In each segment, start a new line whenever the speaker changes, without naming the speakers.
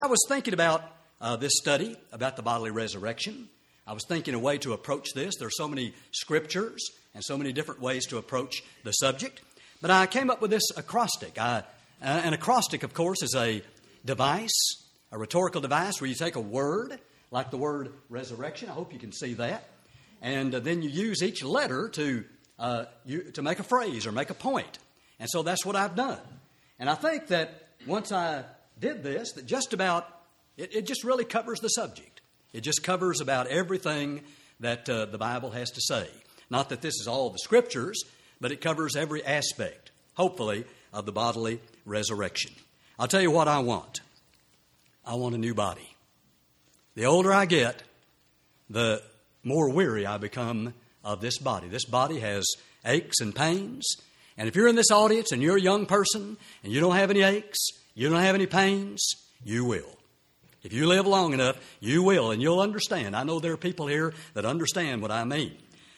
I was thinking about this study about the bodily resurrection. I was thinking a way to approach this. There are so many scriptures and so many different ways to approach the subject. But I came up with this acrostic. An acrostic, of course, is a device, a rhetorical device where you take a word, like the word resurrection. I hope you can see that. And then you use each letter to make a phrase or make a point. And so that's what I've done. And I think that once I did this, that just about, it just really covers the subject. It just covers about everything that the Bible has to say. Not that this is all the scriptures, but it covers every aspect, hopefully, of the bodily resurrection. I'll tell you what I want. I want a new body. The older I get, the more weary I become of this body. This body has aches and pains. And if you're in this audience and you're a young person and you don't have any aches, you don't have any pains, you will. If you live long enough, you will, and you'll understand. I know there are people here that understand what I mean.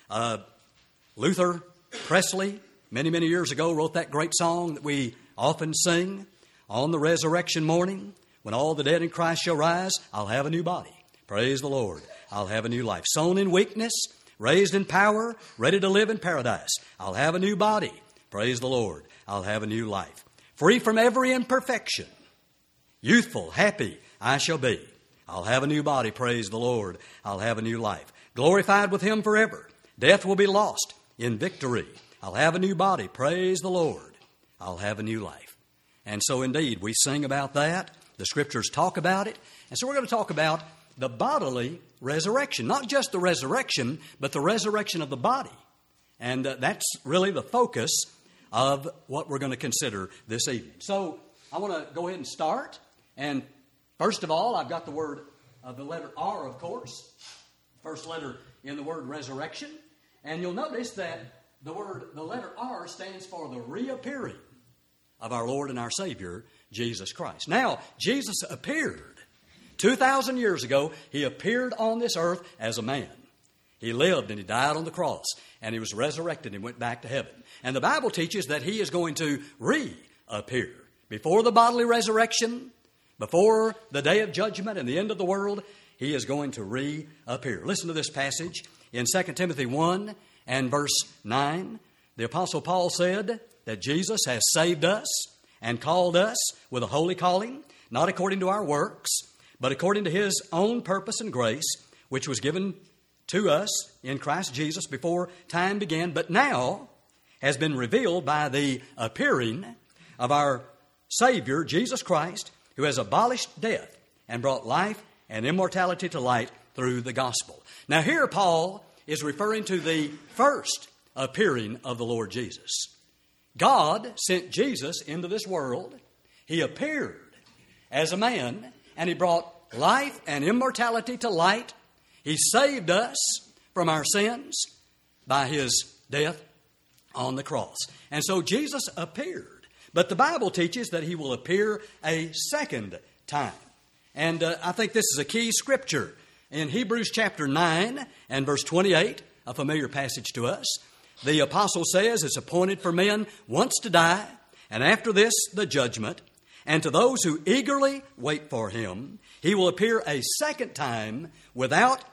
Luther Presley, many, many years ago, wrote that great song that we often sing, on the resurrection morning, when all the dead in Christ shall rise, I'll have a new body. Praise the Lord. I'll have a new life. Sown in weakness, raised in power, ready to live in paradise. I'll have a new body. Praise the Lord. I'll have a new life. Free from every imperfection. Youthful, happy, I shall be. I'll have a new body. Praise the Lord. I'll have a new life. Glorified with Him forever. Death will be lost in victory. I'll have a new body. Praise the Lord. I'll have a new life. And so indeed, we sing about that. The Scriptures talk about it. And so we're going to talk about the bodily resurrection. Not just the resurrection, but the resurrection of the body. And that's really the focus of what we're going to consider this evening. So I want to go ahead and start. And first of all, I've got the word, the letter R, of course. First letter in the word resurrection. And you'll notice that the letter R stands for the reappearing of our Lord and our Savior, Jesus Christ. Now, Jesus appeared 2,000 years ago. He appeared on this earth as a man. He lived and He died on the cross. And He was resurrected and went back to heaven. And the Bible teaches that He is going to reappear. Before the bodily resurrection, before the day of judgment and the end of the world, He is going to reappear. Listen to this passage in 2 Timothy 1 and verse 9. The Apostle Paul said that Jesus has saved us and called us with a holy calling, not according to our works, but according to His own purpose and grace, which was given to us in Christ Jesus before time began, but now has been revealed by the appearing of our Savior, Jesus Christ, who has abolished death and brought life and immortality to light through the gospel. Now here Paul is referring to the first appearing of the Lord Jesus. God sent Jesus into this world. He appeared as a man, and He brought life and immortality to light. He saved us from our sins by His death on the cross. And so Jesus appeared. But the Bible teaches that He will appear a second time. And I think this is a key scripture. In Hebrews chapter 9 and verse 28, a familiar passage to us, the apostle says, it's appointed for men once to die, and after this the judgment. And to those who eagerly wait for Him, He will appear a second time without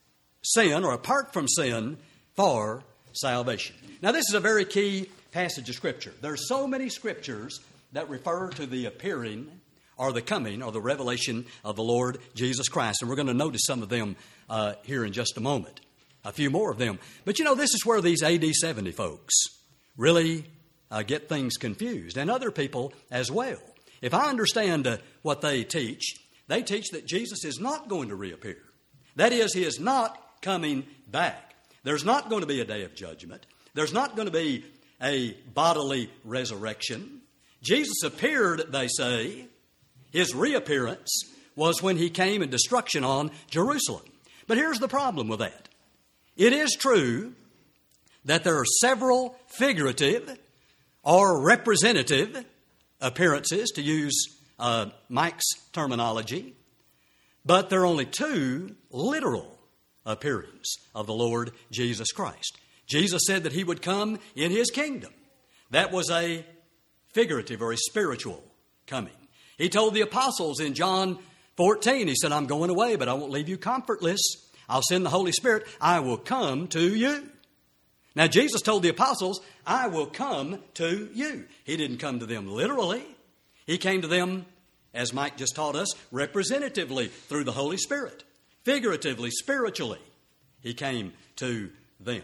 sin or apart from sin for salvation. Now this is a very key passage of Scripture. There are so many Scriptures that refer to the appearing or the coming or the revelation of the Lord Jesus Christ. And we're going to notice some of them here in just a moment. A few more of them. But you know, this is where these AD 70 folks really get things confused. And other people as well. If I understand what they teach that Jesus is not going to reappear. That is, He is not coming back. There's not going to be a day of judgment. There's not going to be a bodily resurrection. Jesus appeared, they say. His reappearance was when He came in destruction on Jerusalem. But here's the problem with that. It is true that there are several figurative or representative appearances, to use Mike's terminology, but there are only two literal appearings of the Lord Jesus Christ. Jesus said that He would come in His kingdom. That was a figurative or a spiritual coming. He told the apostles in John 14, he said, I'm going away, but I won't leave you comfortless. I'll send the Holy Spirit. I will come to you. Now, Jesus told the apostles, I will come to you. He didn't come to them literally. He came to them, as Mike just taught us, representatively through the Holy Spirit. Figuratively, spiritually, he came to them.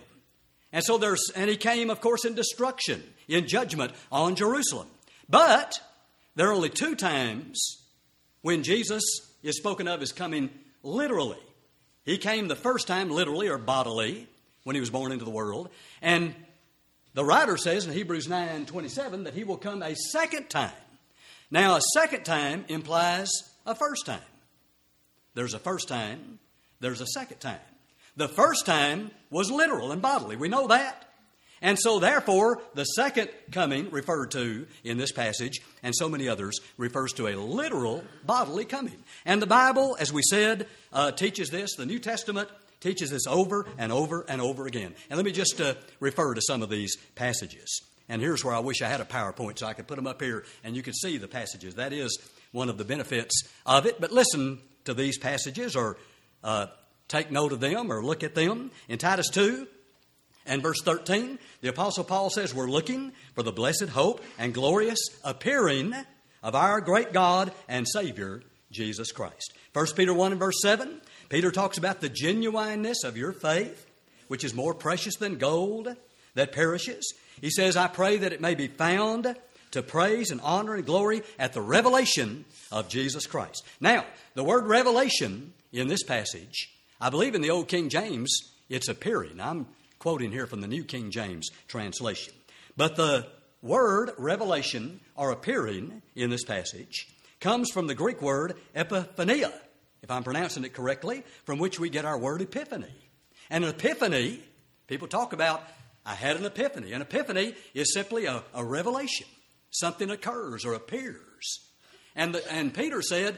And he came, of course, in destruction, in judgment on Jerusalem. But there are only 2 times when Jesus is spoken of as coming literally. He came the first time literally or bodily when he was born into the world. And the writer says in Hebrews 9:27 that he will come a second time. Now, a second time implies a first time. There's a first time, there's a second time. The first time was literal and bodily. We know that. And so, therefore, the second coming referred to in this passage, and so many others, refers to a literal bodily coming. And the Bible, as we said, teaches this. The New Testament teaches this over and over and over again. And let me just refer to some of these passages. And here's where I wish I had a PowerPoint so I could put them up here and you could see the passages. That is one of the benefits of it. But listen to these passages or take note of them or look at them. In Titus 2 and verse 13, the Apostle Paul says, we're looking for the blessed hope and glorious appearing of our great God and Savior, Jesus Christ. 1 Peter 1 and verse 7, Peter talks about the genuineness of your faith, which is more precious than gold that perishes. He says, I pray that it may be found to praise and honor and glory at the revelation of Jesus Christ. Now, the word revelation in this passage, I believe in the Old King James, it's appearing. I'm quoting here from the New King James translation. But the word revelation or appearing in this passage comes from the Greek word epiphania, if I'm pronouncing it correctly, from which we get our word epiphany. And an epiphany, people talk about, I had an epiphany. An epiphany is simply a revelation. Something occurs or appears. And Peter said,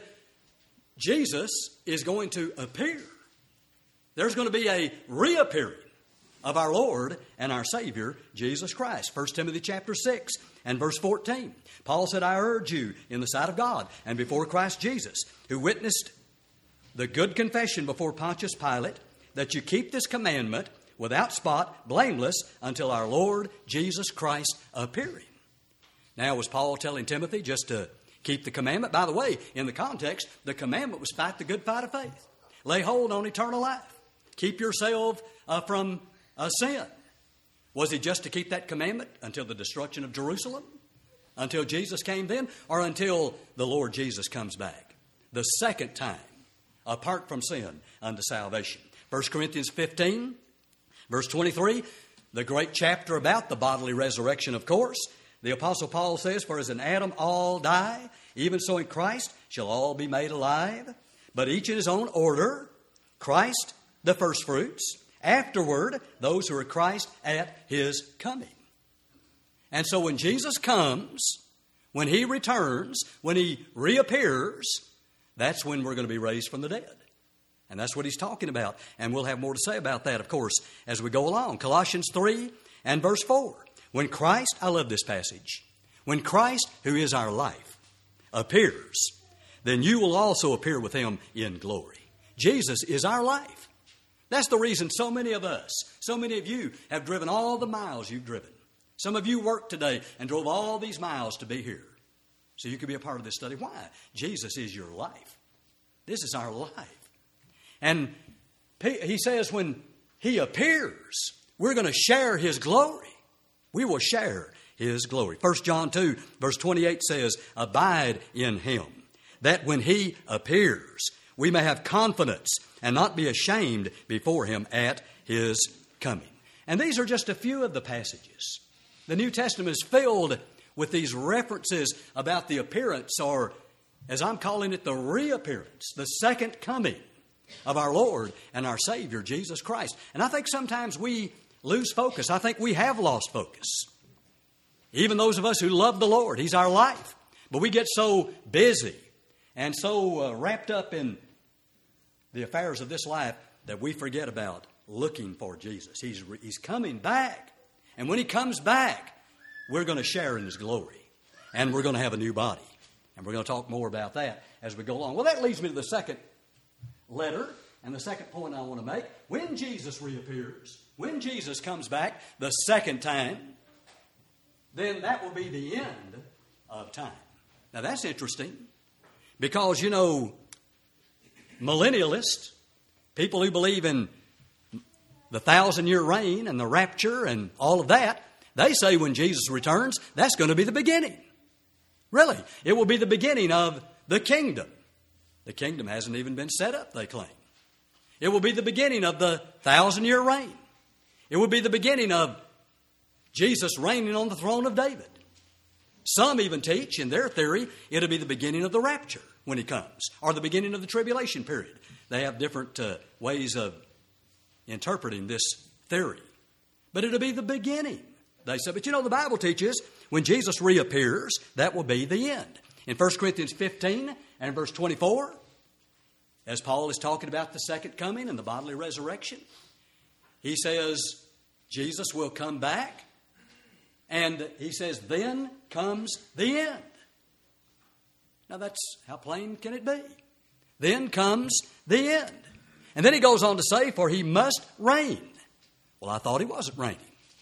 Jesus is going to appear. There's going to be a reappearing of our Lord and our Savior, Jesus Christ. 1 Timothy chapter 6 and verse 14. Paul said, I urge you in the sight of God and before Christ Jesus, who witnessed the good confession before Pontius Pilate, that you keep this commandment without spot, blameless, until our Lord Jesus Christ appearing. Now, was Paul telling Timothy just to keep the commandment? By the way, in the context, the commandment was fight the good fight of faith. Lay hold on eternal life. Keep yourself from sin. Was it just to keep that commandment until the destruction of Jerusalem? Until Jesus came then? Or until the Lord Jesus comes back? The second time, apart from sin, unto salvation. 1 Corinthians 15, verse 23, the great chapter about the bodily resurrection, of course. The Apostle Paul says, for as in Adam all die, even so in Christ shall all be made alive, but each in his own order. Christ, the firstfruits. Afterward, those who are Christ at his coming. And so when Jesus comes, when he returns, when he reappears, that's when we're going to be raised from the dead. And that's what he's talking about. And we'll have more to say about that, of course, as we go along. Colossians 3 and verse 4. When Christ, I love this passage, when Christ, who is our life, appears, then you will also appear with him in glory. Jesus is our life. That's the reason so many of us, so many of you have driven all the miles you've driven. Some of you worked today and drove all these miles to be here so you could be a part of this study. Why? Jesus is your life. This is our life. And he says when he appears, we're going to share his glory. We will share his glory. 1 John 2, verse 28 says, abide in him, that when he appears, we may have confidence and not be ashamed before him at his coming. And these are just a few of the passages. The New Testament is filled with these references about the appearance, or as I'm calling it, the reappearance, the second coming of our Lord and our Savior, Jesus Christ. And I think sometimes we lose focus. I think we have lost focus. Even those of us who love the Lord, he's our life. But we get so busy and so wrapped up in the affairs of this life that we forget about looking for Jesus. He's coming back. And when he comes back, we're going to share in his glory. And we're going to have a new body. And we're going to talk more about that as we go along. Well, that leads me to the second letter and the second point I want to make. When Jesus reappears, when Jesus comes back the second time, then that will be the end of time. Now, that's interesting because, you know, millennialists, people who believe in the 1,000-year reign and the rapture and all of that, they say when Jesus returns, that's going to be the beginning. Really, it will be the beginning of the kingdom. The kingdom hasn't even been set up, they claim. It will be the beginning of the 1,000-year reign. It will be the beginning of Jesus reigning on the throne of David. Some even teach, in their theory, it'll be the beginning of the rapture when he comes, or the beginning of the tribulation period. They have different ways of interpreting this theory. But it'll be the beginning, they say. But you know, the Bible teaches when Jesus reappears, that will be the end. In 1 Corinthians 15 and verse 24, as Paul is talking about the second coming and the bodily resurrection, he says Jesus will come back, and he says, then comes the end. Now that's, how plain can it be? Then comes the end. And then he goes on to say, for he must reign. Well, I thought he wasn't reigning.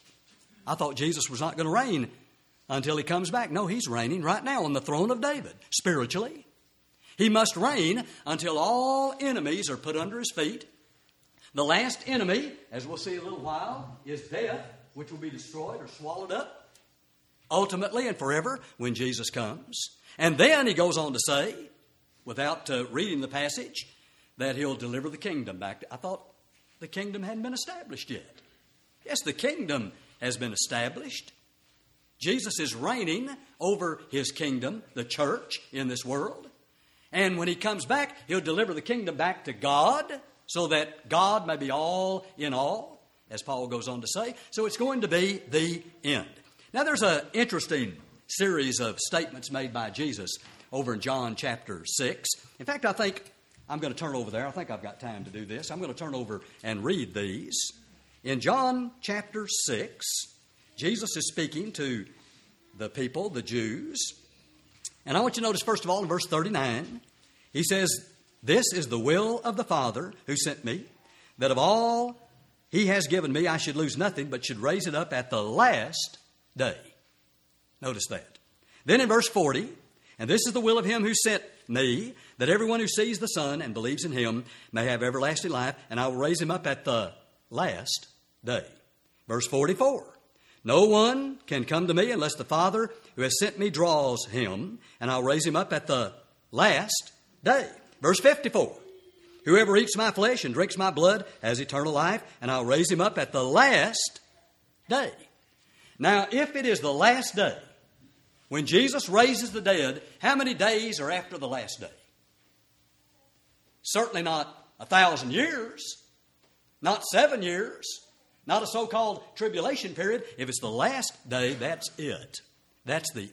I thought Jesus was not going to reign until he comes back. No, he's reigning right now on the throne of David, spiritually. He must reign until all enemies are put under his feet. The last enemy, as we'll see in a little while, is death, which will be destroyed or swallowed up, ultimately and forever, when Jesus comes. And then he goes on to say, without reading the passage, that he'll deliver the kingdom back. I thought the kingdom hadn't been established yet. Yes, the kingdom has been established. Jesus is reigning over his kingdom, the church in this world. And when he comes back, he'll deliver the kingdom back to God so that God may be all in all, as Paul goes on to say. So it's going to be the end. Now there's an interesting series of statements made by Jesus over in John chapter 6. In fact, I think I'm going to turn over there. I think I've got time to do this. I'm going to turn over and read these. In John chapter 6, Jesus is speaking to the people, the Jews. And I want you to notice, first of all, in verse 39, he says, this is the will of the Father who sent me, that of all he has given me, I should lose nothing, but should raise it up at the last day. Notice that. Then in verse 40, and this is the will of him who sent me, that everyone who sees the Son and believes in him may have everlasting life, and I will raise him up at the last day. Verse 44, no one can come to me unless the Father who has sent me draws him, and I'll raise him up at the last day. Verse 54, whoever eats my flesh and drinks my blood has eternal life, and I'll raise him up at the last day. Now, if it is the last day, when Jesus raises the dead, how many days are after the last day? Certainly not 1,000 years, not 7 years, not a so-called tribulation period. If it's the last day, that's it. That's the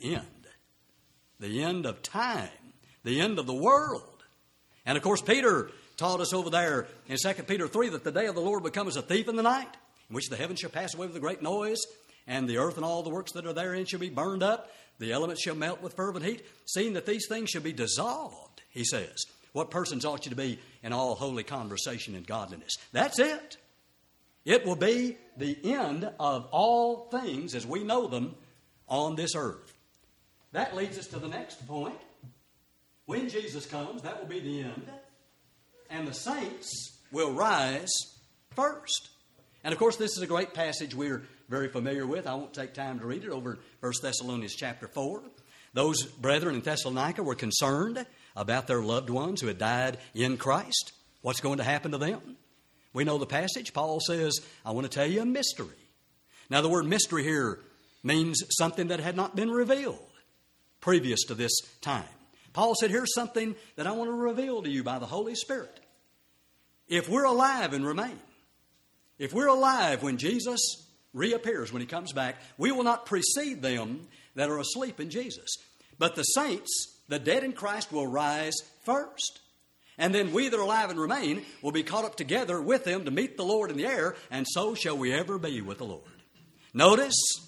end of time, the end of the world. And of course, Peter taught us over there in 2 Peter 3 that the day of the Lord will come as a thief in the night, in which the heavens shall pass away with a great noise, and the earth and all the works that are therein shall be burned up. The elements shall melt with fervent heat, seeing that these things shall be dissolved, he says. What persons ought you to be in all holy conversation and godliness? That's it. It will be the end of all things as we know them on this earth. That leads us to the next point. When Jesus comes, that will be the end. And the saints will rise first. And of course, this is a great passage we're very familiar with. I won't take time to read it over 1 Thessalonians chapter 4. Those brethren in Thessalonica were concerned about their loved ones who had died in Christ. What's going to happen to them? We know the passage. Paul says, I want to tell you a mystery. Now, the word mystery here means something that had not been revealed previous to this time. Paul said, here's something that I want to reveal to you by the Holy Spirit. If we're alive and remain, if we're alive when Jesus reappears, when he comes back, we will not precede them that are asleep in Jesus. But the saints, the dead in Christ, will rise first. And then we that are alive and remain will be caught up together with them to meet the Lord in the air, and so shall we ever be with the Lord. Notice,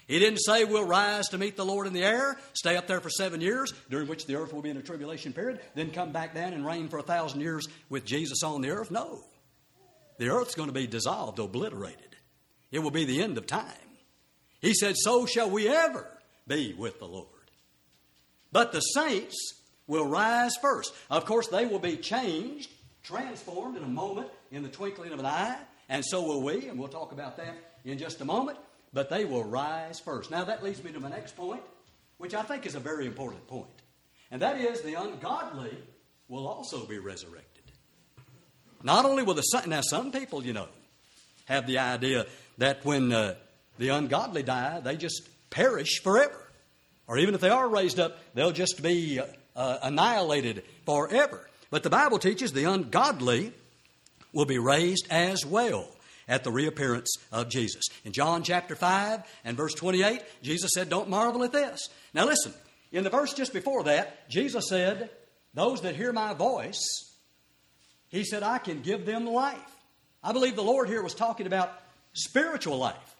He didn't say we'll rise to meet the Lord in the air, stay up there for 7 years, during which the earth will be in a tribulation period, then come back down and reign for 1,000 years with Jesus on the earth. No. The earth's going to be dissolved, obliterated. It will be the end of time. He said, so shall we ever be with the Lord. But the saints will rise first. Of course, they will be changed, transformed in a moment, in the twinkling of an eye, and so will we, and we'll talk about that in just a moment. But they will rise first. Now that leads me to my next point, which I think is a very important point. And that is the ungodly will also be resurrected. Not only will now some people, have the idea that when the ungodly die, they just perish forever. Or even if they are raised up, they'll just be annihilated forever. But the Bible teaches the ungodly will be raised as well at the reappearance of Jesus. In John chapter 5 and verse 28, Jesus said, don't marvel at this. Now listen, in the verse just before that, Jesus said, those that hear my voice, he said, I can give them life. I believe the Lord here was talking about spiritual life.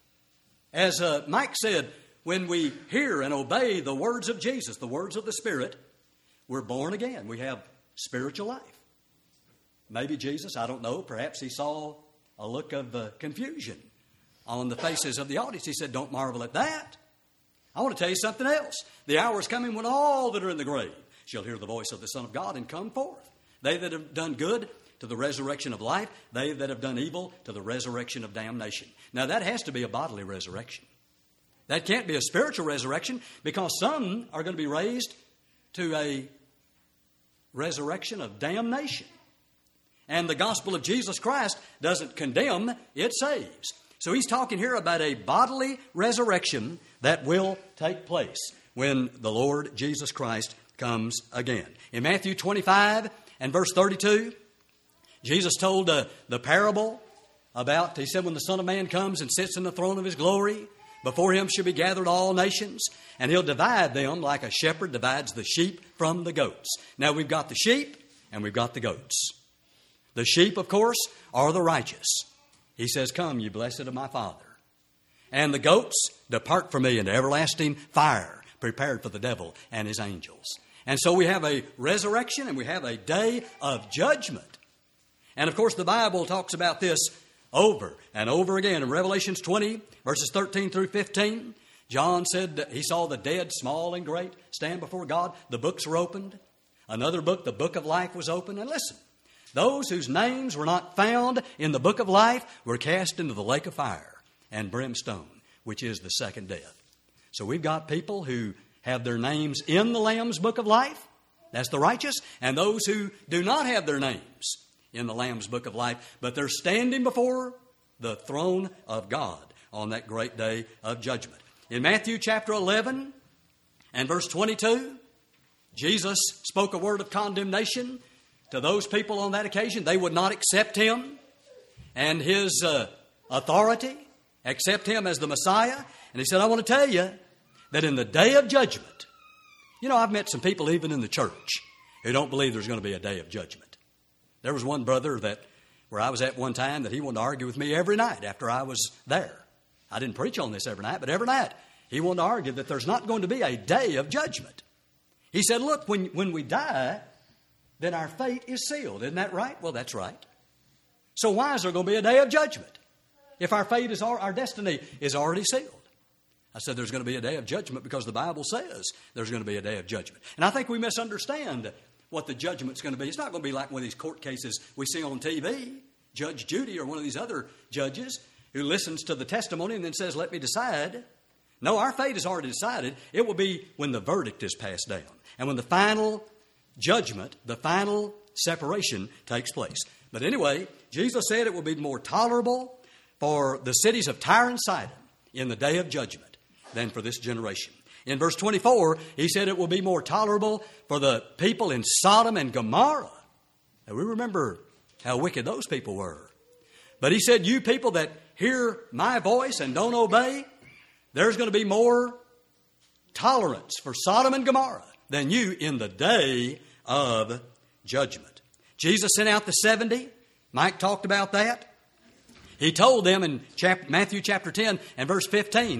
As Mike said, when we hear and obey the words of Jesus, the words of the Spirit, we're born again. We have spiritual life. Maybe Jesus, I don't know, perhaps he saw a look of confusion on the faces of the audience. He said, don't marvel at that. I want to tell you something else. The hour is coming when all that are in the grave shall hear the voice of the Son of God and come forth. They that have done good to the resurrection of life, they that have done evil to the resurrection of damnation. Now that has to be a bodily resurrection. That can't be a spiritual resurrection, because some are going to be raised to a resurrection of damnation. And the gospel of Jesus Christ doesn't condemn, it saves. So he's talking here about a bodily resurrection that will take place when the Lord Jesus Christ comes again. In Matthew 25 and verse 32, Jesus told the parable about, he said, when the Son of Man comes and sits in the throne of his glory, before him shall be gathered all nations, and he'll divide them like a shepherd divides the sheep from the goats. Now we've got the sheep and we've got the goats. The sheep, of course, are the righteous. He says, come, you blessed of my Father. And the goats, depart from me into everlasting fire, prepared for the devil and his angels. And so we have a resurrection and we have a day of judgment. And of course, the Bible talks about this over and over again. In Revelations 20, verses 13 through 15, John said that he saw the dead, small and great, stand before God. The books were opened. Another book, the book of life, was opened. And listen, those whose names were not found in the book of life were cast into the lake of fire and brimstone, which is the second death. So we've got people who have their names in the Lamb's book of life. That's the righteous. And those who do not have their names in the Lamb's book of life, but they're standing before the throne of God on that great day of judgment. In Matthew chapter 11 and verse 22, Jesus spoke a word of condemnation to those people on that occasion. They would not accept him and his authority, accept him as the Messiah. And he said, I want to tell you that in the day of judgment, I've met some people even in the church who don't believe there's going to be a day of judgment. There was one brother where I was at one time that he wanted to argue with me every night after I was there. I didn't preach on this every night, but every night he wanted to argue that there's not going to be a day of judgment. He said, look, when we die, then our fate is sealed. Isn't that right? Well, that's right. So why is there going to be a day of judgment if our fate is our destiny is already sealed? I said there's going to be a day of judgment because the Bible says there's going to be a day of judgment. And I think we misunderstand what the judgment's going to be. It's not going to be like one of these court cases we see on TV. Judge Judy or one of these other judges who listens to the testimony and then says, let me decide. No, our fate is already decided. It will be when the verdict is passed down and when the final judgment, the final separation takes place. But anyway, Jesus said it will be more tolerable for the cities of Tyre and Sidon in the day of judgment than for this generation. In verse 24, he said it will be more tolerable for the people in Sodom and Gomorrah. Now, we remember how wicked those people were. But he said, you people that hear my voice and don't obey, there's going to be more tolerance for Sodom and Gomorrah than you in the day of judgment. Jesus sent out the 70. Mike talked about that. He told them in Matthew chapter 10 and verse 15,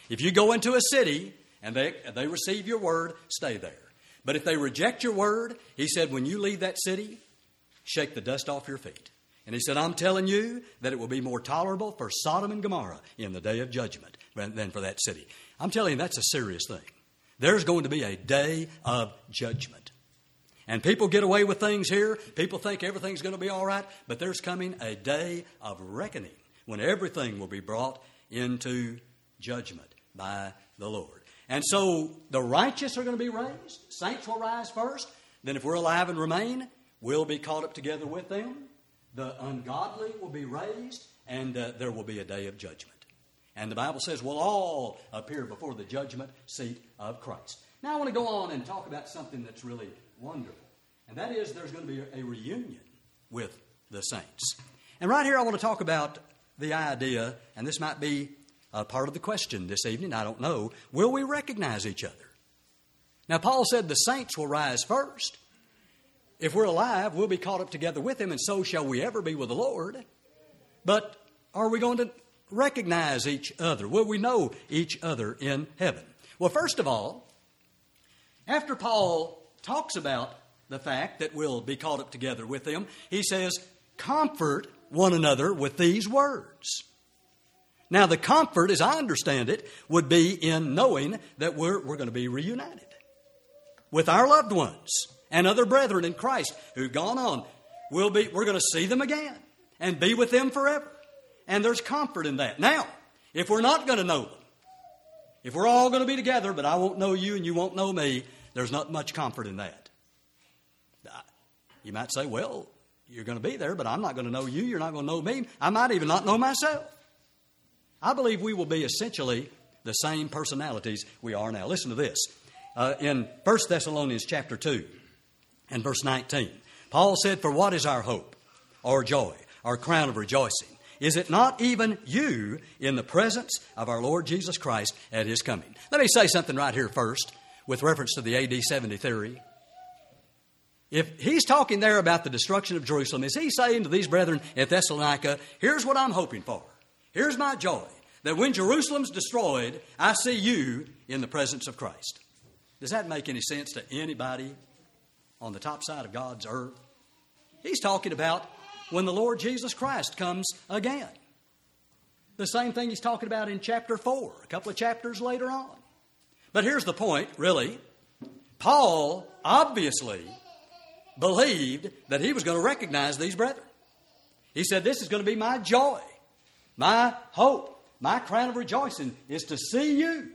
If you go into a city and they receive your word, stay there. But if they reject your word, he said, when you leave that city, shake the dust off your feet. And he said, I'm telling you that it will be more tolerable for Sodom and Gomorrah in the day of judgment than for that city. I'm telling you, that's a serious thing. There's going to be a day of judgment. And people get away with things here. People think everything's going to be all right. But there's coming a day of reckoning when everything will be brought into judgment by the Lord. And so the righteous are going to be raised. Saints will rise first. Then if we're alive and remain, we'll be caught up together with them. The ungodly will be raised, and there will be a day of judgment. And the Bible says we'll all appear before the judgment seat of Christ. Now I want to go on and talk about something that's really wonderful. And that is there's going to be a reunion with the saints. And right here I want to talk about the idea, and this might be part of the question this evening, I don't know, will we recognize each other? Now Paul said the saints will rise first. If we're alive, we'll be caught up together with him, and so shall we ever be with the Lord. But are we going to recognize each other? Will we know each other in heaven? Well, first of all, after Paul talks about the fact that we'll be caught up together with him, he says, comfort one another with these words. Now, the comfort, as I understand it, would be in knowing that we're going to be reunited with our loved ones and other brethren in Christ who've gone on. We're going to see them again and be with them forever. And there's comfort in that. Now, if we're not going to know them, if we're all going to be together, but I won't know you and you won't know me, there's not much comfort in that. You might say, well, you're going to be there, but I'm not going to know you. You're not going to know me. I might even not know myself. I believe we will be essentially the same personalities we are now. Listen to this. In 1 Thessalonians chapter 2 and verse 19, Paul said, for what is our hope, our joy, our crown of rejoicing? Is it not even you in the presence of our Lord Jesus Christ at his coming? Let me say something right here first with reference to the AD 70 theory. If he's talking there about the destruction of Jerusalem, is he saying to these brethren at Thessalonica, here's what I'm hoping for. Here's my joy, that when Jerusalem's destroyed, I see you in the presence of Christ. Does that make any sense to anybody on the top side of God's earth? He's talking about when the Lord Jesus Christ comes again. The same thing he's talking about in chapter 4, a couple of chapters later on. But here's the point, really. Paul obviously believed that he was going to recognize these brethren. He said, this is going to be my joy, my hope, my crown of rejoicing is to see you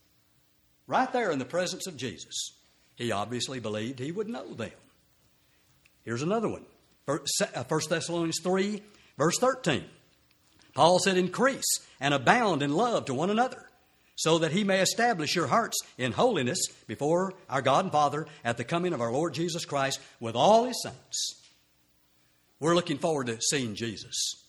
right there in the presence of Jesus. He obviously believed he would know them. Here's another one. 1 Thessalonians 3, verse 13. Paul said, increase and abound in love to one another, so that he may establish your hearts in holiness before our God and Father at the coming of our Lord Jesus Christ with all his saints. We're looking forward to seeing Jesus,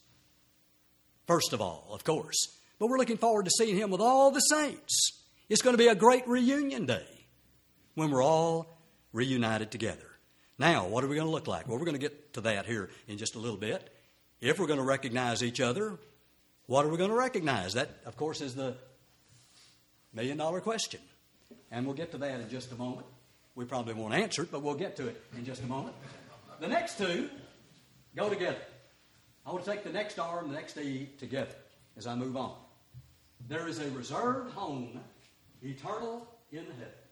first of all, of course. But we're looking forward to seeing him with all the saints. It's going to be a great reunion day when we're all reunited together. Now, what are we going to look like? Well, we're going to get to that here in just a little bit. If we're going to recognize each other, what are we going to recognize? That, of course, is the million-dollar question. And we'll get to that in just a moment. We probably won't answer it, but we'll get to it in just a moment. The next two go together. I want to take the next R and the next E together as I move on. There is a reserved home, eternal in the heavens.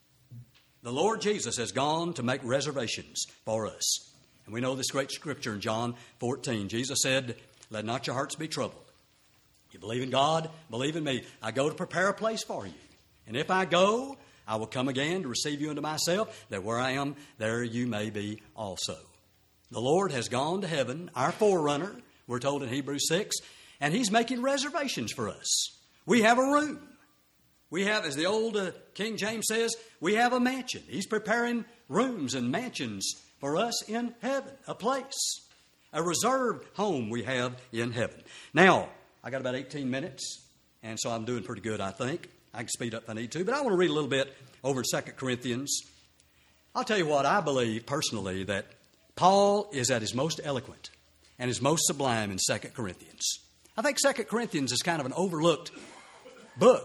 The Lord Jesus has gone to make reservations for us. And we know this great scripture in John 14. Jesus said, let not your hearts be troubled. You believe in God, believe in me. I go to prepare a place for you. And if I go, I will come again to receive you unto myself, that where I am, there you may be also. The Lord has gone to heaven, our forerunner, we're told in Hebrews 6, and he's making reservations for us. We have a room. We have, as the old King James says, we have a mansion. He's preparing rooms and mansions for us in heaven, a place, a reserved home we have in heaven. Now, I got about 18 minutes, and so I'm doing pretty good, I think. I can speed up if I need to, but I want to read a little bit over in 2 Corinthians. I'll tell you what, I believe personally that Paul is at his most eloquent and his most sublime in 2 Corinthians. I think 2 Corinthians is kind of an overlooked book,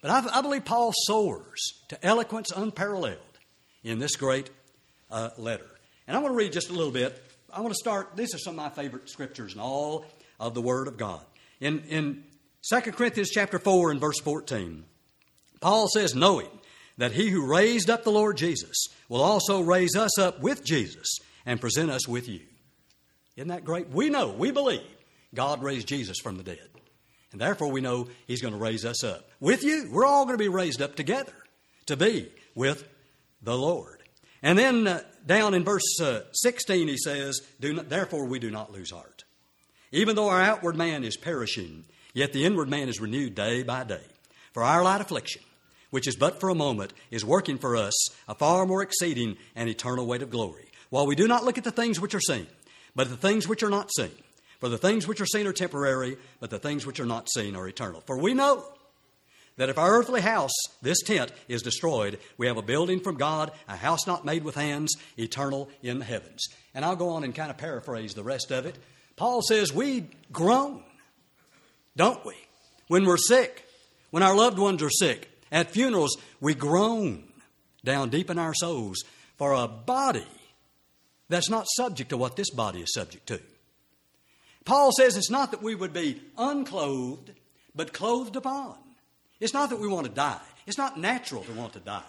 But I believe Paul soars to eloquence unparalleled in this great letter. And I want to read just a little bit. I want to start, these are some of my favorite scriptures in all of the Word of God. In 2 Corinthians chapter 4 and verse 14, Paul says, knowing that he who raised up the Lord Jesus will also raise us up with Jesus and present us with you. Isn't that great? We know, we believe God raised Jesus from the dead. And therefore we know He's going to raise us up with you. We're all going to be raised up together to be with the Lord. And then down in verse 16 he says, therefore we do not lose heart. Even though our outward man is perishing, yet the inward man is renewed day by day. For our light affliction, which is but for a moment, is working for us a far more exceeding and eternal weight of glory. While we do not look at the things which are seen, but the things which are not seen. For the things which are seen are temporary, but the things which are not seen are eternal. For we know that if our earthly house, this tent, is destroyed, we have a building from God, a house not made with hands, eternal in the heavens. And I'll go on and kind of paraphrase the rest of it. Paul says we groan, don't we? When we're sick, when our loved ones are sick, at funerals, we groan down deep in our souls for a body that's not subject to what this body is subject to. Paul says it's not that we would be unclothed, but clothed upon. It's not that we want to die. It's not natural to want to die.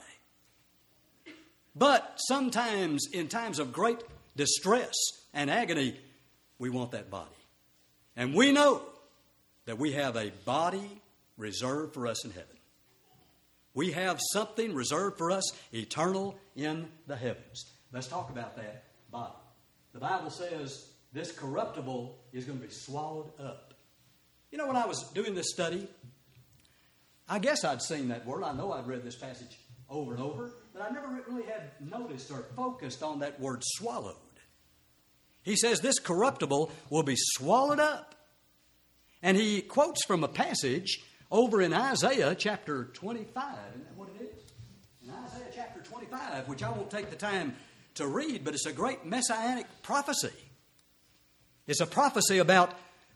But sometimes, in times of great distress and agony, we want that body. And we know that we have a body reserved for us in heaven. We have something reserved for us eternal in the heavens. Let's talk about that body. The Bible says this corruptible is going to be swallowed up. You know, when I was doing this study, I guess I'd seen that word. I know I'd read this passage over and over, but I never really had noticed or focused on that word swallowed. He says this corruptible will be swallowed up. And he quotes from a passage over in Isaiah chapter 25. Isn't that what it is? In Isaiah chapter 25, which I won't take the time to read, but it's a great messianic prophecy. It's a prophecy about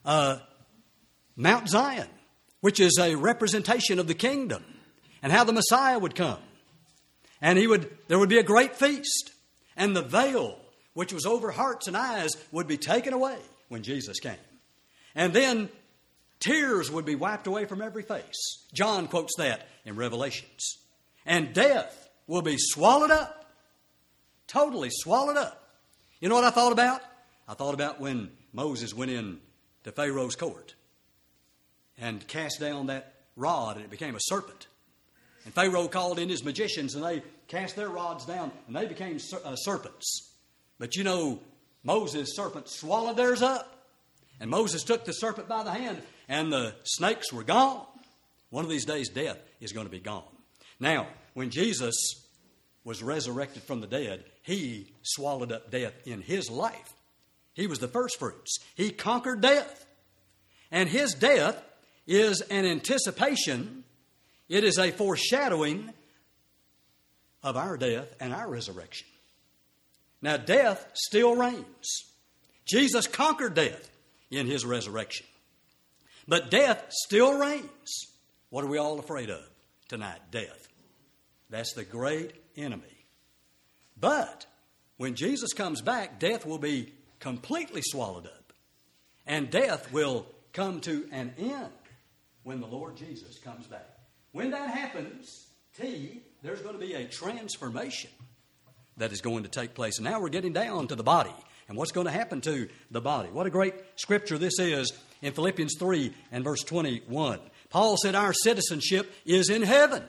Mount Zion, which is a representation of the kingdom and how the Messiah would come. And there would be a great feast. And the veil, which was over hearts and eyes, would be taken away when Jesus came. And then tears would be wiped away from every face. John quotes that in Revelations. And death will be swallowed up. Totally swallowed up. You know what I thought about? I thought about when Moses went in to Pharaoh's court and cast down that rod and it became a serpent. And Pharaoh called in his magicians and they cast their rods down and they became serpents. But you know, Moses' serpent swallowed theirs up. And Moses took the serpent by the hand and the snakes were gone. One of these days death is going to be gone. Now, when Jesus was resurrected from the dead, He swallowed up death in His life. He was the first fruits. He conquered death. And His death is an anticipation. It is a foreshadowing of our death and our resurrection. Now, death still reigns. Jesus conquered death in His resurrection. But death still reigns. What are we all afraid of tonight? Death. That's the great enemy. But when Jesus comes back, death will be completely swallowed up. And death will come to an end when the Lord Jesus comes back. When that happens, there's going to be a transformation that is going to take place. And now we're getting down to the body and what's going to happen to the body. What a great scripture this is in Philippians 3 and verse 21. Paul said our citizenship is in heaven.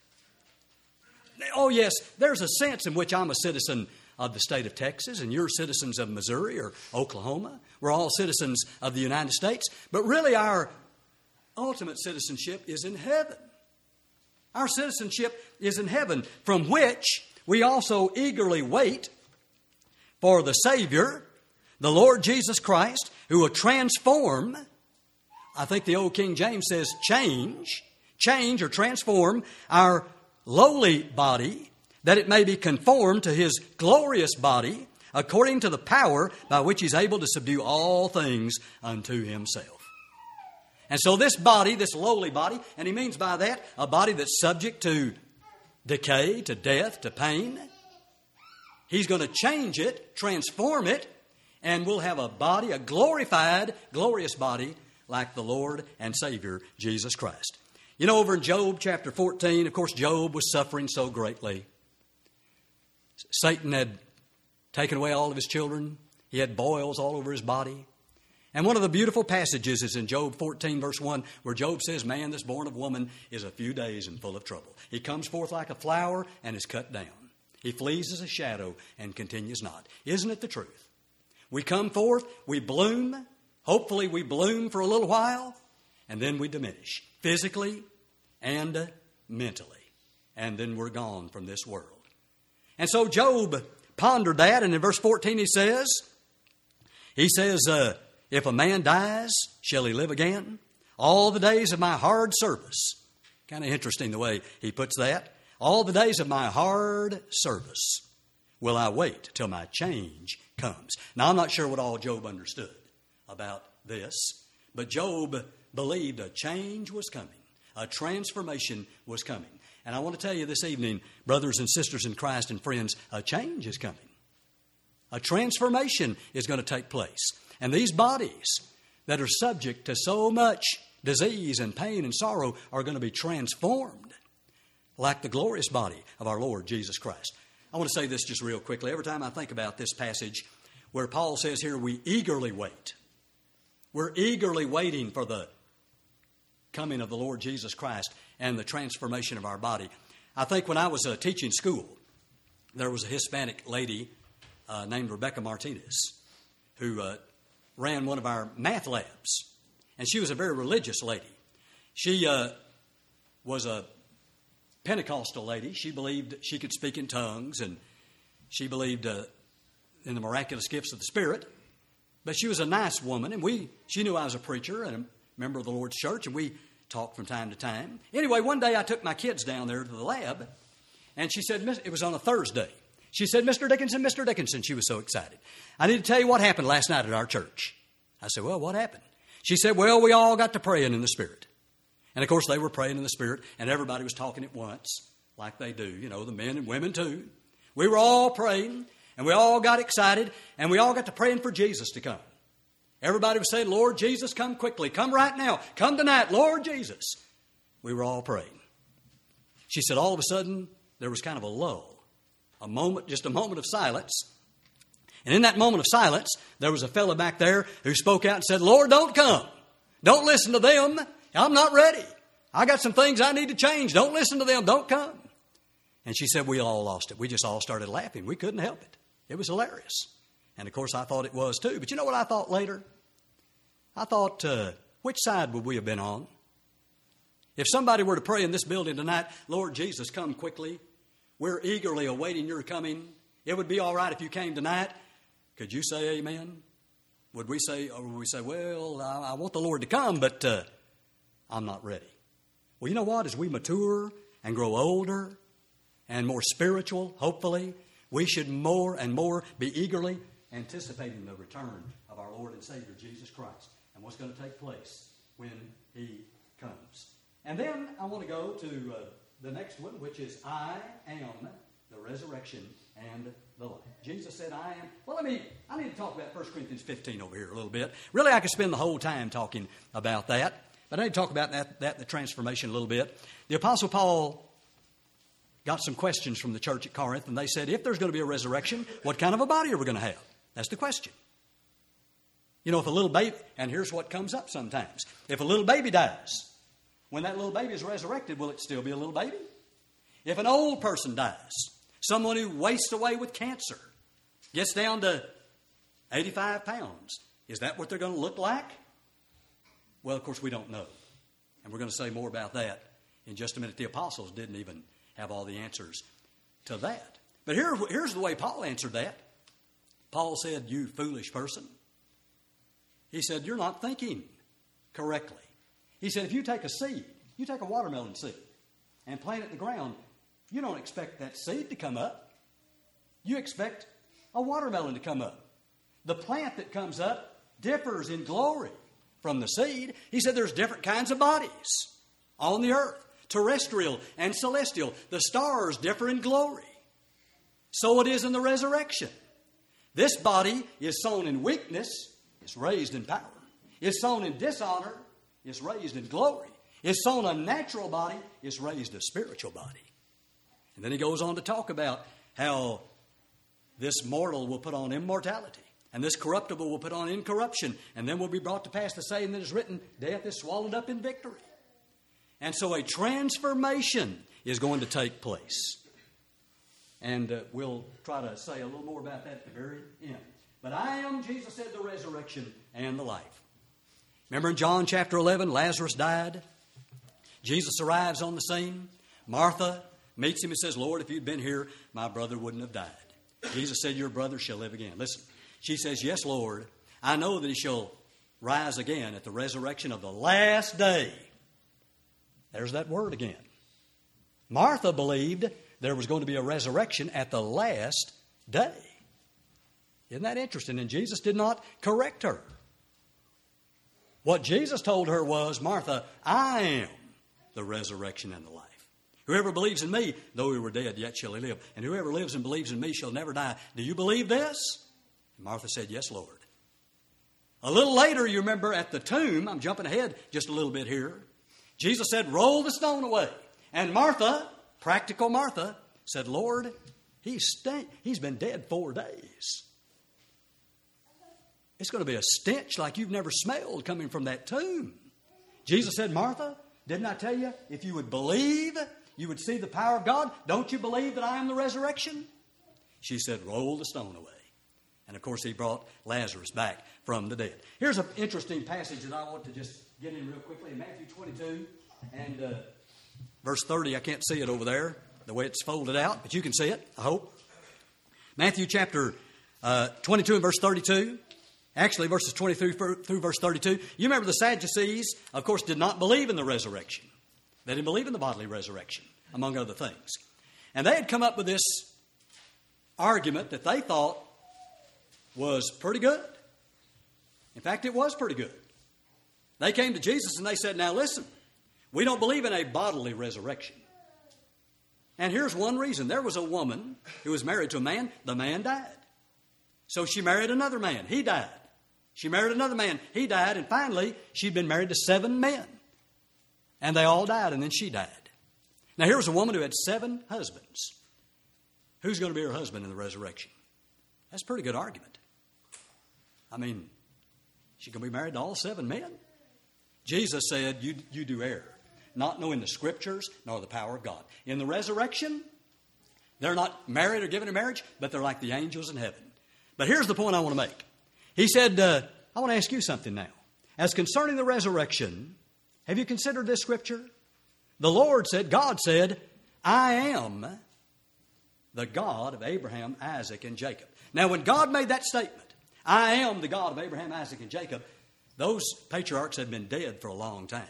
Oh, yes, there's a sense in which I'm a citizen of the state of Texas and you're citizens of Missouri or Oklahoma. We're all citizens of the United States. But really our ultimate citizenship is in heaven. Our citizenship is in heaven, from which we also eagerly wait for the Savior, the Lord Jesus Christ, who will transform, I think the old King James says change or transform our lowly body, that it may be conformed to His glorious body, according to the power by which He's able to subdue all things unto Himself. And so this body, this lowly body, and he means by that a body that's subject to decay, to death, to pain, he's going to change it, transform it, and we'll have a body, a glorified, glorious body like the Lord and Savior, Jesus Christ. You know, over in Job chapter 14, of course, Job was suffering so greatly. Satan had taken away all of his children. He had boils all over his body. And one of the beautiful passages is in Job 14, verse 1, where Job says, man that's born of woman is a few days and full of trouble. He comes forth like a flower and is cut down. He flees as a shadow and continues not. Isn't it the truth? We come forth, we bloom. Hopefully we bloom for a little while, and then we diminish physically and mentally. And then we're gone from this world. And so Job pondered that, and in verse 14 he says, if a man dies, shall he live again? All the days of my hard service. Kind of interesting the way he puts that. All the days of my hard service will I wait till my change comes. Now, I'm not sure what all Job understood about this, but Job believed a change was coming. A transformation was coming. And I want to tell you this evening, brothers and sisters in Christ and friends, a change is coming. A transformation is going to take place. And these bodies that are subject to so much disease and pain and sorrow are going to be transformed like the glorious body of our Lord Jesus Christ. I want to say this just real quickly. Every time I think about this passage where Paul says here, we eagerly wait. We're eagerly waiting for the coming of the Lord Jesus Christ and the transformation of our body. I think when I was teaching school, there was a Hispanic lady named Rebecca Martinez who ran one of our math labs. And she was a very religious lady. She was a Pentecostal lady. She believed she could speak in tongues, and she believed in the miraculous gifts of the Spirit. But she was a nice woman, and she knew I was a preacher and a member of the Lord's church, and we talked from time to time. Anyway, one day I took my kids down there to the lab, and she said, it was on a Thursday. She said, Mr. Dickinson, she was so excited. I need to tell you what happened last night at our church. I said, well, what happened? She said, well, we all got to praying in the Spirit. And, of course, they were praying in the Spirit, and everybody was talking at once, like they do, the men and women too. We were all praying, and we all got excited, and we all got to praying for Jesus to come. Everybody was saying, Lord Jesus, come quickly. Come right now. Come tonight, Lord Jesus. We were all praying. She said, all of a sudden, there was kind of a lull. Just a moment of silence. And in that moment of silence, there was a fellow back there who spoke out and said, Lord, don't come. Don't listen to them. I'm not ready. I got some things I need to change. Don't listen to them. Don't come. And she said, we all lost it. We just all started laughing. We couldn't help it. It was hilarious. And of course, I thought it was too. But you know what I thought later? I thought, which side would we have been on? If somebody were to pray in this building tonight, Lord Jesus, come quickly. We're eagerly awaiting your coming. It would be all right if you came tonight. Could you say amen? Would we say, well, I want the Lord to come, but I'm not ready. Well, you know what? As we mature and grow older and more spiritual, hopefully, we should more and more be eagerly anticipating the return of our Lord and Savior, Jesus Christ, and what's going to take place when He comes. And then I want to go to the next one, which is I am the resurrection and the life. Jesus said, I am. Well, I need to talk about 1 Corinthians 15 over here a little bit. Really, I could spend the whole time talking about that. But I need to talk about the transformation a little bit. The Apostle Paul got some questions from the church at Corinth, and they said, if there's going to be a resurrection, what kind of a body are we going to have? That's the question. If a little baby, and here's what comes up sometimes. If a little baby dies, when that little baby is resurrected, will it still be a little baby? If an old person dies, someone who wastes away with cancer, gets down to 85 pounds, is that what they're going to look like? Well, of course, we don't know. And we're going to say more about that in just a minute. The apostles didn't even have all the answers to that. But here's the way Paul answered that. Paul said, you foolish person. He said, you're not thinking correctly. He said, if you take a seed, you take a watermelon seed and plant it in the ground, you don't expect that seed to come up. You expect a watermelon to come up. The plant that comes up differs in glory from the seed. He said there's different kinds of bodies on the earth, terrestrial and celestial. The stars differ in glory. So it is in the resurrection. This body is sown in weakness, it's raised in power. It's sown in dishonor, it's raised in glory. It's sown a natural body, it's raised a spiritual body. And then he goes on to talk about how this mortal will put on immortality, and this corruptible will put on incorruption, and then will be brought to pass the saying that is written, death is swallowed up in victory. And so a transformation is going to take place. And we'll try to say a little more about that at the very end. But I am, Jesus said, the resurrection and the life. Remember in John chapter 11, Lazarus died. Jesus arrives on the scene. Martha meets him and says, Lord, if you'd been here, my brother wouldn't have died. Jesus said, your brother shall live again. Listen, she says, yes, Lord, I know that he shall rise again at the resurrection of the last day. There's that word again. Martha believed there was going to be a resurrection at the last day. Isn't that interesting? And Jesus did not correct her. What Jesus told her was, Martha, I am the resurrection and the life. Whoever believes in me, though he were dead, yet shall he live. And whoever lives and believes in me shall never die. Do you believe this? And Martha said, yes, Lord. A little later, you remember at the tomb, I'm jumping ahead just a little bit here, Jesus said, roll the stone away. And Martha, practical Martha, said, Lord, he's been dead 4 days. It's going to be a stench like you've never smelled coming from that tomb. Jesus said, Martha, didn't I tell you, if you would believe, you would see the power of God? Don't you believe that I am the resurrection? She said, roll the stone away. And of course, he brought Lazarus back from the dead. Here's an interesting passage that I want to just get in real quickly. In Matthew 22 and verse 30, I can't see it over there, the way it's folded out, but you can see it, I hope. Matthew chapter 22 and verse 32. Actually, verses 23 through verse 32. You remember the Sadducees, of course, did not believe in the resurrection. They didn't believe in the bodily resurrection, among other things. And they had come up with this argument that they thought was pretty good. In fact, it was pretty good. They came to Jesus and they said, now listen, we don't believe in a bodily resurrection. And here's one reason. There was a woman who was married to a man. The man died. So she married another man. He died. She married another man. He died. And finally, she'd been married to 7 men. And they all died, and then she died. Now, here was a woman who had 7 husbands. Who's going to be her husband in the resurrection? That's a pretty good argument. I mean, she's going to be married to all 7 men? Jesus said, you do err, not knowing the Scriptures nor the power of God. In the resurrection, they're not married or given in marriage, but they're like the angels in heaven. But here's the point I want to make. He said, I want to ask you something now. As concerning the resurrection, have you considered this Scripture? The Lord said, God said, I am the God of Abraham, Isaac, and Jacob. Now, when God made that statement, I am the God of Abraham, Isaac, and Jacob, those patriarchs had been dead for a long time.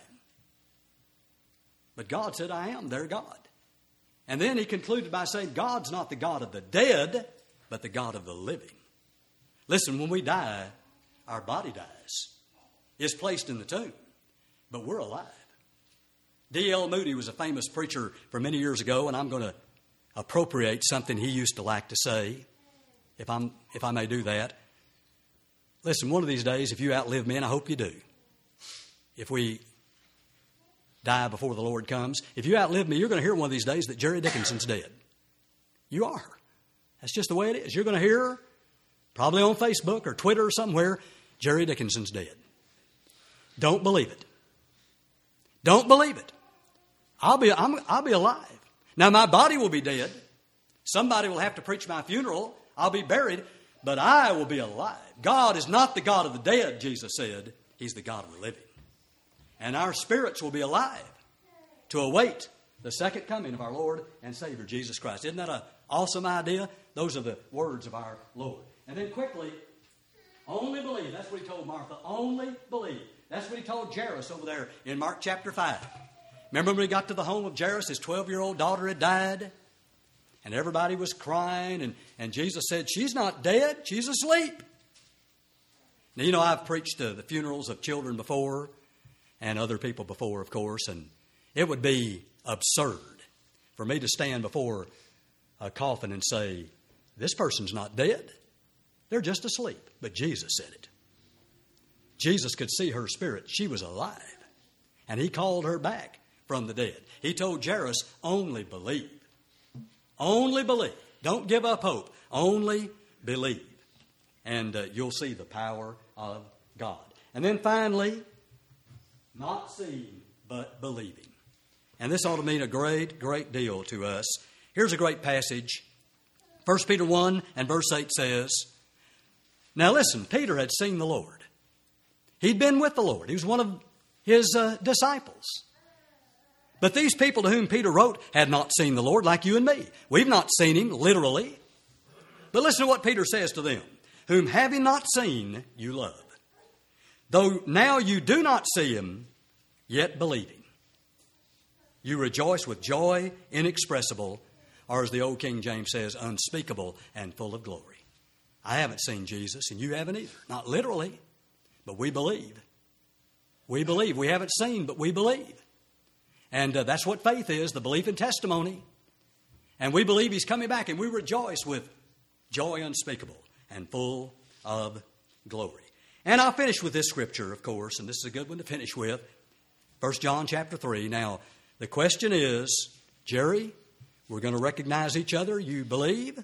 But God said, I am their God. And then he concluded by saying, God's not the God of the dead, but the God of the living. Listen, when we die, our body dies. It's placed in the tomb, but we're alive. D.L. Moody was a famous preacher for many years ago, and I'm going to appropriate something he used to like to say, if I may do that. Listen, one of these days, if you outlive me, and I hope you do, if we die before the Lord comes, if you outlive me, you're going to hear one of these days that Jerry Dickinson's dead. You are. That's just the way it is. You're going to hear, probably on Facebook or Twitter or somewhere, Jerry Dickinson's dead. Don't believe it. Don't believe it. I'll be alive. Now, my body will be dead. Somebody will have to preach my funeral. I'll be buried, but I will be alive. God is not the God of the dead, Jesus said. He's the God of the living. And our spirits will be alive to await the second coming of our Lord and Savior, Jesus Christ. Isn't that an awesome idea? Those are the words of our Lord. And then quickly, only believe. That's what he told Martha. Only believe. That's what he told Jairus over there in Mark chapter 5. Remember when he got to the home of Jairus, his 12-year-old daughter had died? And everybody was crying. And Jesus said, she's not dead. She's asleep. Now, you know, I've preached the funerals of children before and other people before, of course, and it would be absurd for me to stand before a coffin and say, this person's not dead. They're just asleep. But Jesus said it. Jesus could see her spirit. She was alive. And he called her back from the dead. He told Jairus, only believe. Only believe. Don't give up hope. Only believe. And you'll see the power of God. And then finally, not seeing but believing. And this ought to mean a great, great deal to us. Here's a great passage. 1 Peter 1 and verse 8 says, now listen, Peter had seen the Lord. He'd been with the Lord. He was one of his disciples. But these people to whom Peter wrote had not seen the Lord like you and me. We've not seen him literally. But listen to what Peter says to them. Whom having not seen, you love. Though now you do not see him, yet believing. You rejoice with joy inexpressible, or as the old King James says, unspeakable and full of glory. I haven't seen Jesus, and you haven't either. Not literally, but we believe. We believe. We haven't seen, but we believe. And that's what faith is, the belief and testimony. And we believe he's coming back, and we rejoice with joy unspeakable and full of glory. And I'll finish with this scripture, of course, and this is a good one to finish with. 1 John chapter 3. Now, the question is, Jerry, we're going to recognize each other. You believe?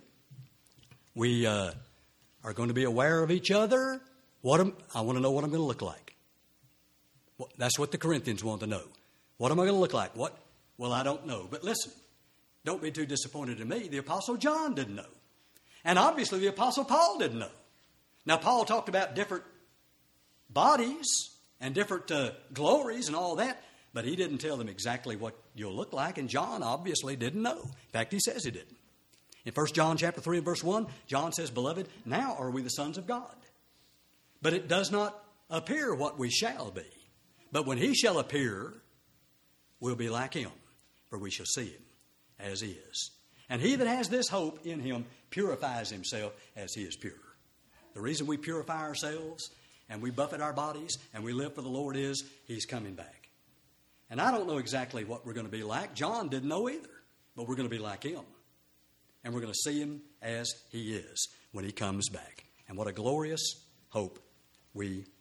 We are going to be aware of each other. I want to know what I'm going to look like. That's what the Corinthians want to know. What am I going to look like? What? Well, I don't know. But listen, don't be too disappointed in me. The Apostle John didn't know. And obviously the Apostle Paul didn't know. Now, Paul talked about different bodies and different glories and all that, but he didn't tell them exactly what you'll look like, and John obviously didn't know. In fact, he says he didn't. In 1 John chapter 3 and verse 1, John says, Beloved, now are we the sons of God. But it does not appear what we shall be. But when he shall appear, we'll be like him, for we shall see him as he is. And he that has this hope in him purifies himself as he is pure. The reason we purify ourselves and we buffet our bodies and we live for the Lord is he's coming back. And I don't know exactly what we're going to be like. John didn't know either. But we're going to be like him. And we're going to see him as he is when he comes back. And what a glorious hope we